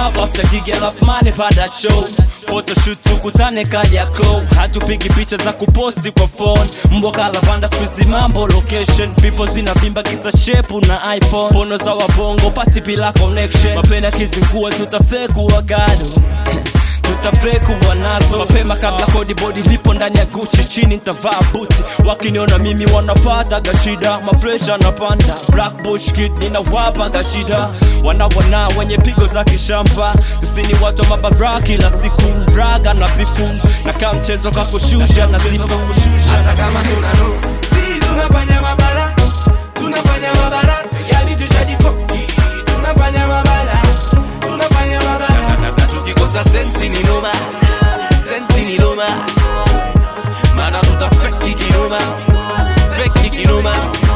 club after gig alafu money pada show. Photoshoot tukutane Kariakoo, hatupigi picha za kuposti kwa phone. Mbwa kalavanda squeeze mambo location, people zinavimba kisa shape na iPhone. Pono za wabongo party bila connection, mapena kizingua tutafeku wagado tutafeku wanazo. Mapema kabla kodi body lipo ndani ya Gucci, chini nitavaa buti. Wakiniona mimi wanapata gashida, mapresha napanda. Black Bush Kid ninawapa gashida. Wana wenye pigo za kishamba, tusini watu mabara kila siku. Raga na bifu, na kama mchezo kakushusha na sipo hata kama tunano si tunafanya mabara, tunafanya mabara. Yani tushajikoki, tunafanya mabara, tunafanya mabara. Tukikosa senti ni noma, senti ni noma. Mana tutafeki kinoma, feki kinoma.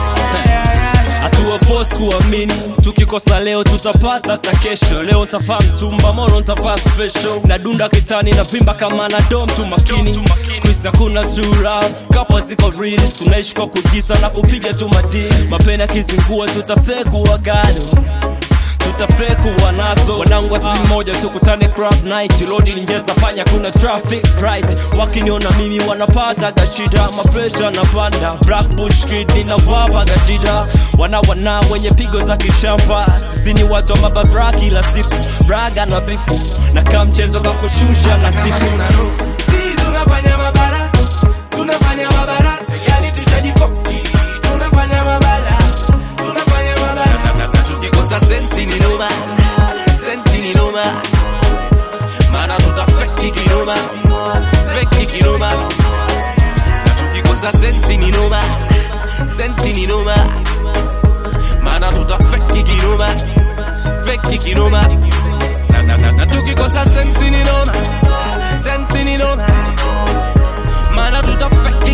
Atuwa force kuamini, tukikosa leo tutapata hata kesho. Leo nitafaa mtumba, moro nitafaa special. Nadunda kitani na vimba kama na dom tu makini. Squeeze hakuna too rough, couple ziko real. Tunaishi kwa kugiza na kupiga tu madini. Mapena kizingua tutafeku wagado, tutafeku wanazo. Wanangu si moja tukutane club night. Lodi ninjeza fanya kuna traffic right. Wakiniona mimi wanapata gashida, mapresha napanda. Black Bush Kid ninawapa gashida. Wana wenye pigo za kishamba, sisi ni watu wa mababra kila siku. Raga na bifu, na kama mchezo kakushusha na siku. Si tunafanya mabara, tunafanya mabara. Yani tushajikoki, tunafanya mabara, tunafanya mabara. Tukikosa senti ni noma, senti ni noma. Mana tutafeki kinoma, feki kinoma. Tukikosa senti ni noma, senti ni noma. Mana tutafeki kinoma, feki kinoma. Tukikosa senti ni noma, senti ni noma. Mana tutafeki